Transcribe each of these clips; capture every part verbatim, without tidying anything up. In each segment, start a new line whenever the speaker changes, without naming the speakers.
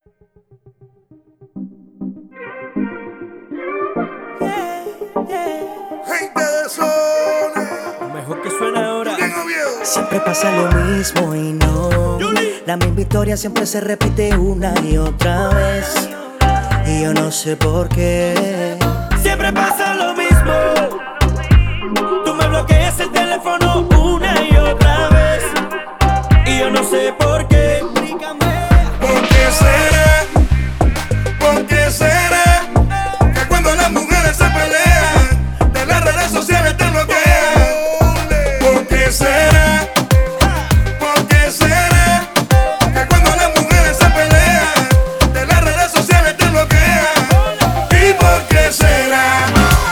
Gente de zona.
Lo mejor que suena ahora.
Bien obvio.
Siempre pasa lo mismo y no. La misma historia siempre se repite una y otra vez. Y yo no sé por qué.
Siempre pasa lo mismo. Tú me bloqueas el teléfono una y otra vez. Y yo no sé por qué. Explícame.
¿Por qué será? ¿Por qué será? Que cuando las mujeres se pelean, de las redes sociales te bloquean. ¿Por qué será? ¿Por qué será? Que cuando las mujeres se pelean, de las redes sociales te bloquean. ¿Y por qué será?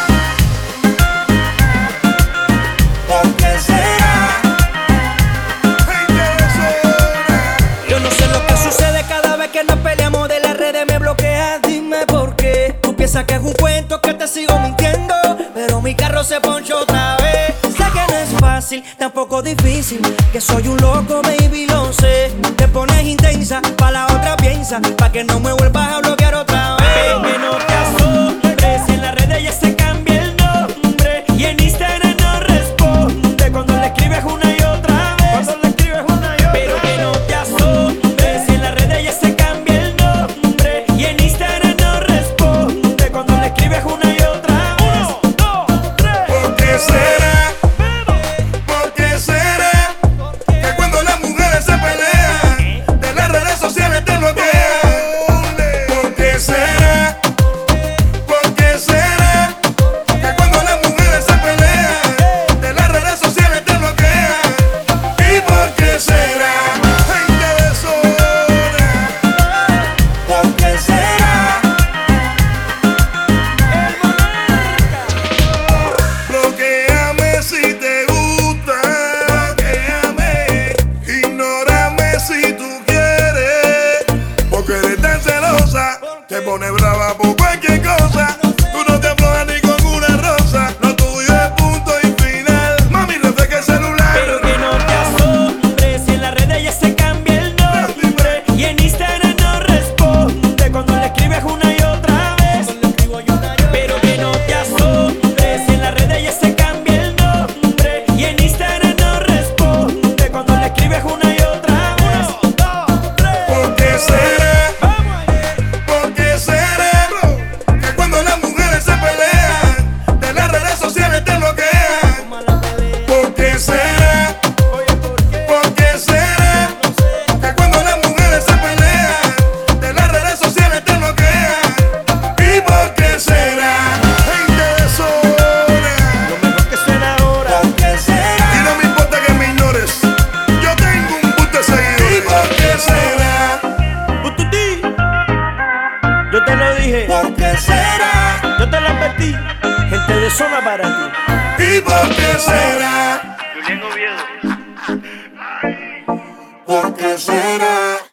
¿Por qué será? Gente de zona.
Yo no sé lo que sucede cada vez que nos peleamos de las redes. Me bloqueas, dime por qué. Tú piensas que es un cuento, que te sigo mintiendo, pero mi carro se ponchó otra vez. Sé que no es fácil, tampoco difícil, que soy un loco, baby, lo sé. Te pones intensa, pa' la otra piensa, pa' que no me vuelvas a bloquear otra vez.
Baby, no te asombres si en las redes ya se cambia el nombre y en Instagram no responde cuando le escribes una y otra vez. Cuando le escribes una y otra Pero que no te asombres si en las redes ya se cambia el nombre y en Instagram no responde cuando le escribes una y otra vez. Uno, dos, tres.
¿Por qué será? ¿Por qué será? Que cuando las mujeres se pelean, de las redes sociales te bloquean. ¿Por qué será? ¿Por qué será? Que cuando las mujeres se pelean, de las redes sociales te bloquean. ¿Y por qué será? Gente de zona. ¿Por qué será? Bloquéame si te gusta, bloquéame, ignórame si tú quieres, porque eres tan celosa, te pones brava por cualquier cosa, tú no te aflojas ni con una rosa, lo tuyo es punto y final, mami refresca el celular.
Pero que no te asombres si en las redes ya se cambia el nombre y en Instagram no responde cuando le escribes una y otra vez. Pero que no te asombres si en las redes ya se cambia el nombre y en Instagram no responde cuando le escribes una y otra vez. Uno, dos, tres.
¿Por qué será?
Vamos ahí.
¿Por qué será? Que cuando las mujeres se pelean, de las redes sociales te bloquean. ¿Por qué será?
Oye, ¿por qué?
¿Por qué será?
No sé.
Que cuando las mujeres se pelean, de las redes sociales te bloquean. ¿Y por qué será? Gente de zona.
Lo mejor que suena ahora.
¿Por qué será?
Y no me importa que me ignores, yo tengo un punto de seguidores. ¿Y por qué será?
Ututi. Yo te lo dije.
¿Por qué será?
Yo te lo advertí. Gente de zona para ti.
¿Y por qué será?
Julián Oviedo.
¿Por qué será?